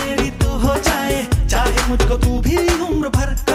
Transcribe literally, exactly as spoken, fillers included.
मेरी तू हो जाए, चाहे मुझको तू भी उम्र भर।